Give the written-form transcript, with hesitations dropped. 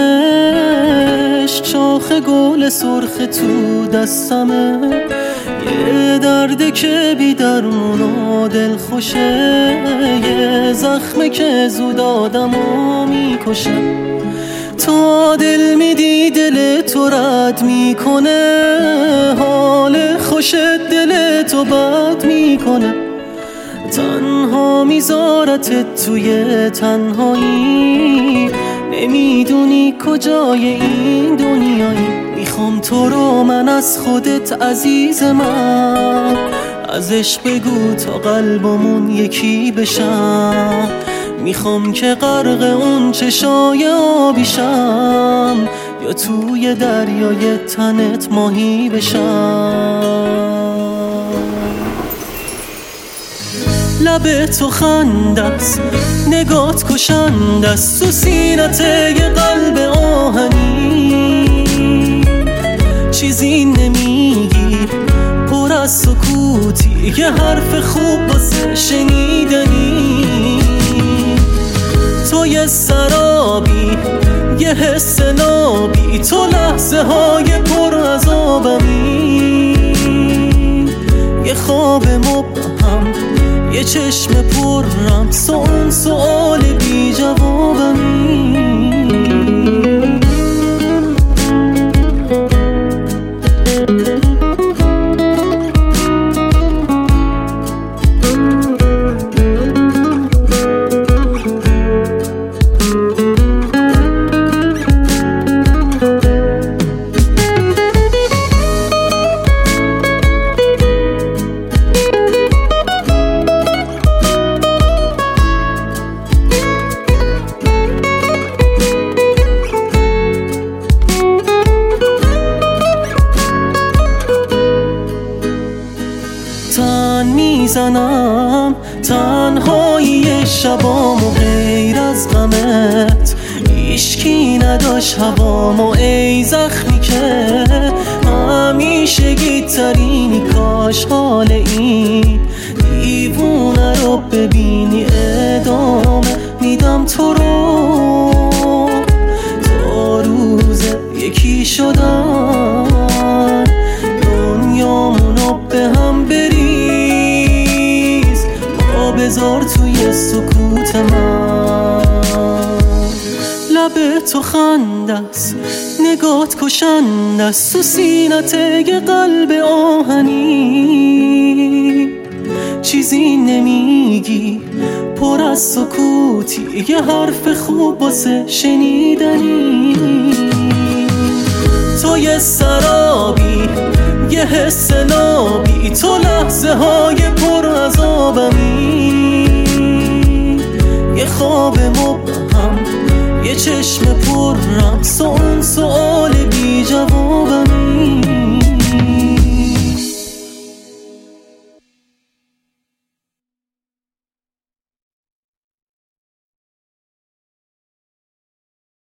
دیدمش، شاخ گل سرخ تو دستمه، یه درده که بی درمون و دل خوشه، یه زخمه که زود آدمو میکشه. تا دل میدی دل تو رد میکنه، حال خوشت دل تو بد میکنه. تنها میذارتت توی تنهایی، نمیدونی کجای این دنیایی. میخوام تو رو من از خودت عزیز من، ازش بگو تا قلبمون یکی بشم. میخوام که غرق اون چشای آبیشم، یا توی دریای تنت ماهی بشم. لب تو خندست، نگات کشندست، تو سینت یه قلب آهنی. چیزی نمیگی، پر از سکوتی، یه حرف خوب واسه شنیدنی. تو یه سرابی، یه حس نابی، تو لحظه های پر از آبمی. یه خواب مبهم، یه چشم پرم، اون سؤال بی جوابمی. میزنم تنهایی شبامو، غیر از غمت هیچکی نداشت هوامو. ای زخمی که همیشه گیترینی، کاش حال این دیوونه رو ببینی. ادامه میدم تو رو تا روز یکی شدن، دنیامونو به هم بریز، بذار توی سکوت من. لب تو خندست، نگات کشندست، تو سینت یه قلب آهنی. چیزی نمیگی، پر از سکوتی، یه حرف خوب واسه شنیدنی. تو یه سرابی، یه حس نابی، تو لحظه های پر از آبمی. یه خواب مبهم، یه چشم پرم، اون سؤال